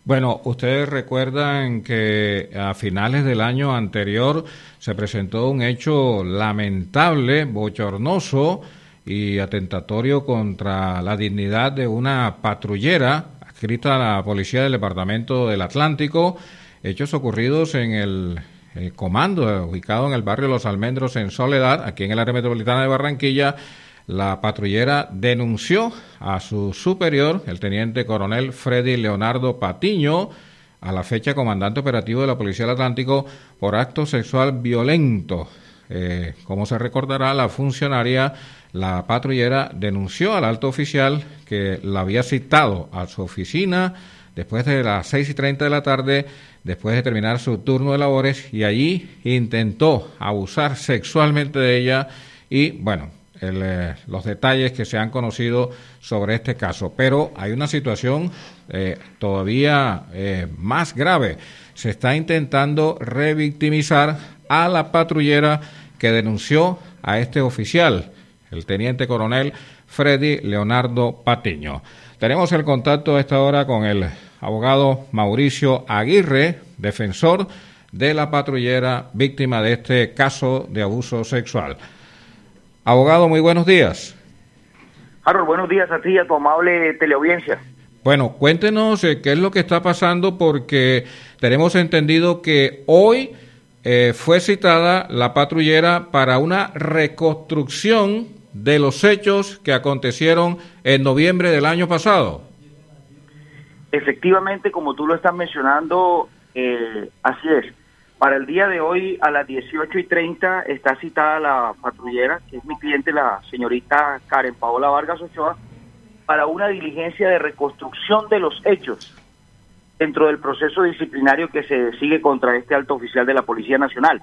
Bueno, ustedes recuerdan que a finales del año anterior se presentó un hecho lamentable, bochornoso y atentatorio contra la dignidad de una patrullera adscrita a la Policía del Departamento del Atlántico, hechos ocurridos en el comando ubicado en el barrio Los Almendros en Soledad, aquí en el área metropolitana de Barranquilla. La patrullera denunció a su superior, el teniente coronel Freddy Leonardo Patiño, a la fecha comandante operativo de la Policía del Atlántico, por acto sexual violento. Como se recordará, la funcionaria, la patrullera, denunció al alto oficial que la había citado a su oficina después de las 6:30 de la tarde, después de terminar su turno de labores, y allí intentó abusar sexualmente de ella y, bueno, los detalles que se han conocido sobre este caso. Pero hay una situación todavía más grave. Se está intentando revictimizar a la patrullera que denunció a este oficial, el teniente coronel Freddy Leonardo Patiño. Tenemos el contacto a esta hora con el abogado Mauricio Aguirre, defensor de la patrullera víctima de este caso de abuso sexual. Abogado, muy buenos días. Harold, buenos días a ti y a tu amable teleaudiencia. Bueno, cuéntenos qué es lo que está pasando, porque tenemos entendido que hoy fue citada la patrullera para una reconstrucción de los hechos que acontecieron en noviembre del año pasado. Efectivamente, como tú lo estás mencionando, así es. Para el día de hoy, a las 18:30, está citada la patrullera, que es mi cliente, la señorita Karen Paola Vargas Ochoa, para una diligencia de reconstrucción de los hechos dentro del proceso disciplinario que se sigue contra este alto oficial de la Policía Nacional.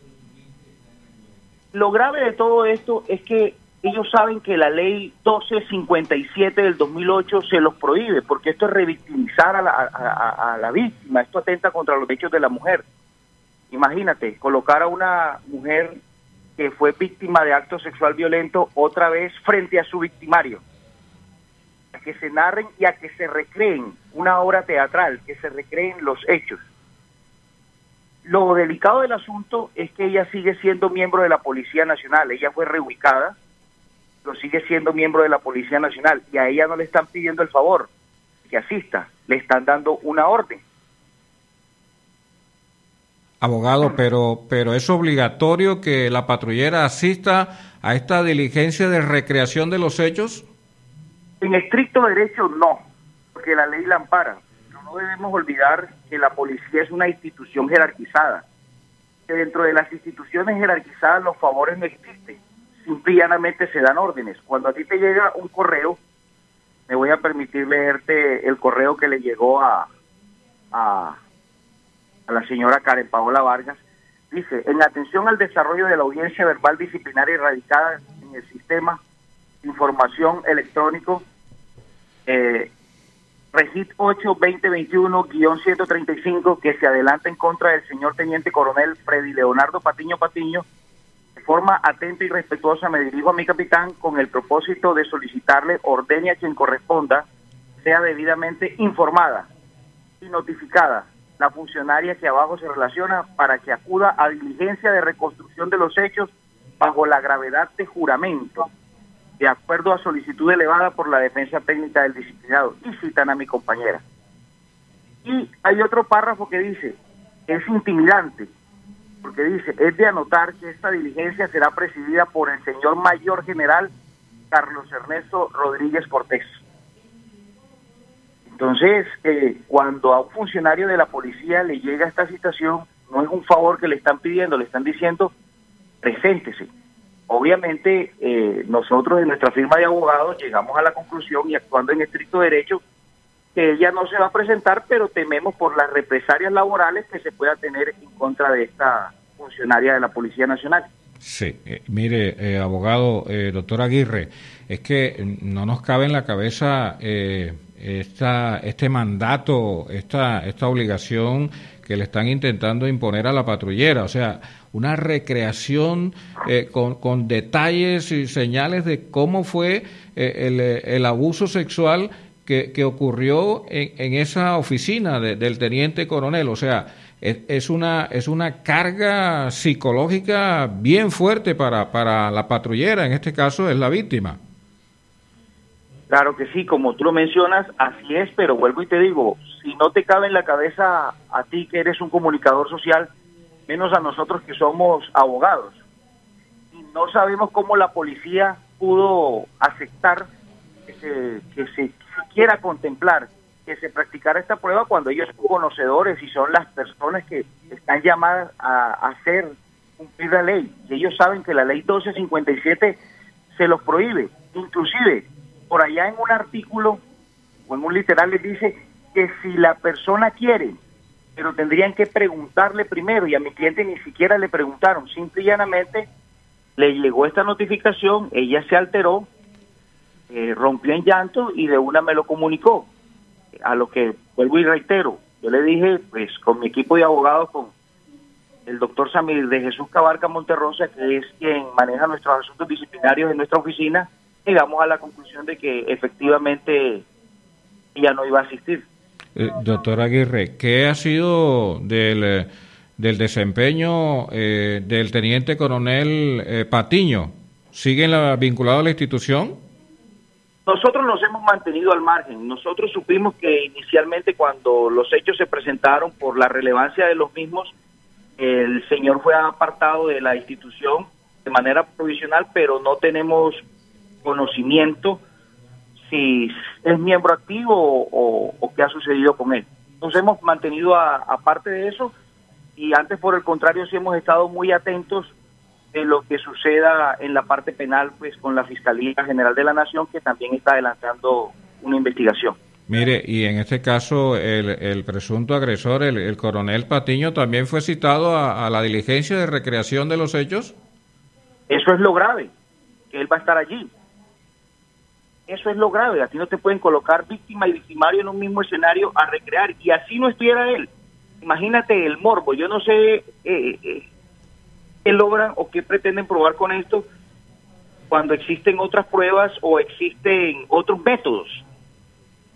Lo grave de todo esto es que ellos saben que la ley 1257 del 2008 se los prohíbe, porque esto es revictimizar a la víctima, esto atenta contra los derechos de la mujer. Imagínate, colocar a una mujer que fue víctima de acto sexual violento otra vez frente a su victimario, a que se narren y a que se recreen una obra teatral, que se recreen los hechos. Lo delicado del asunto es que ella sigue siendo miembro de la Policía Nacional, ella fue reubicada, pero sigue siendo miembro de la Policía Nacional, y a ella no le están pidiendo el favor que asista, le están dando una orden. Abogado, pero ¿es obligatorio que la patrullera asista a esta diligencia de recreación de los hechos? En estricto derecho no, porque la ley la ampara. Pero no debemos olvidar que la policía es una institución jerarquizada, que dentro de las instituciones jerarquizadas los favores no existen, simple y llanamente se dan órdenes. Cuando a ti te llega un correo, me voy a permitir leerte el correo que le llegó a la señora Karen Paola Vargas. Dice: en atención al desarrollo de la audiencia verbal disciplinaria radicada en el sistema de información electrónico Regit 8-2021-135, que se adelanta en contra del señor teniente coronel Freddy Leonardo Patiño, de forma atenta y respetuosa me dirijo a mi capitán con el propósito de solicitarle ordene a quien corresponda sea debidamente informada y notificada la funcionaria que abajo se relaciona para que acuda a diligencia de reconstrucción de los hechos bajo la gravedad de juramento, de acuerdo a solicitud elevada por la defensa técnica del disciplinado, y citan a mi compañera. Y hay otro párrafo que dice, es intimidante, porque dice, es de anotar que esta diligencia será presidida por el señor Mayor General Carlos Ernesto Rodríguez Cortés. Entonces, cuando a un funcionario de la policía le llega esta citación, no es un favor que le están pidiendo, le están diciendo, preséntese. Obviamente, nosotros en nuestra firma de abogados llegamos a la conclusión, y actuando en estricto derecho, que ella no se va a presentar, pero tememos por las represalias laborales que se pueda tener en contra de esta funcionaria de la Policía Nacional. Sí, mire, abogado, doctor Aguirre, es que no nos cabe en la cabeza este mandato, esta obligación que le están intentando imponer a la patrullera, o sea, una recreación con detalles y señales de cómo fue el abuso sexual que ocurrió en esa oficina del teniente coronel. O sea, es una carga psicológica bien fuerte para la patrullera, en este caso es la víctima. Claro que sí, como tú lo mencionas, así es, pero vuelvo y te digo, si no te cabe en la cabeza a ti que eres un comunicador social, menos a nosotros que somos abogados. Y no sabemos cómo la policía pudo aceptar que se quiera contemplar que se practicara esta prueba cuando ellos son conocedores y son las personas que están llamadas a hacer cumplir la ley. Y ellos saben que la ley 1257 se los prohíbe. Inclusive, por allá en un artículo o en un literal les dice que si la persona quiere, pero tendrían que preguntarle primero, y a mi cliente ni siquiera le preguntaron, simple y llanamente le llegó esta notificación, ella se alteró, rompió en llanto y de una me lo comunicó. A lo que vuelvo y reitero, yo le dije, pues con mi equipo de abogados, con el doctor Samir de Jesús Cabarca Monterrosa, que es quien maneja nuestros asuntos disciplinarios en nuestra oficina, llegamos a la conclusión de que efectivamente ella no iba a asistir. Doctor Aguirre, ¿qué ha sido del desempeño del teniente coronel Patiño? ¿Sigue vinculado a la institución? Nosotros nos hemos mantenido al margen. Nosotros supimos que inicialmente cuando los hechos se presentaron por la relevancia de los mismos, el señor fue apartado de la institución de manera provisional, pero no tenemos conocimiento si es miembro activo o qué ha sucedido con él. Nos hemos mantenido aparte de eso y antes, por el contrario, sí hemos estado muy atentos de lo que suceda en la parte penal, pues con la Fiscalía General de la Nación, que también está adelantando una investigación. Mire, y en este caso el presunto agresor, el coronel Patiño, ¿también fue citado a la diligencia de recreación de los hechos? Eso es lo grave, que él va a estar allí. Eso es lo grave, así no te pueden colocar víctima y victimario en un mismo escenario a recrear, y así no estuviera él. Imagínate el morbo, yo no sé qué logran o qué pretenden probar con esto cuando existen otras pruebas o existen otros métodos.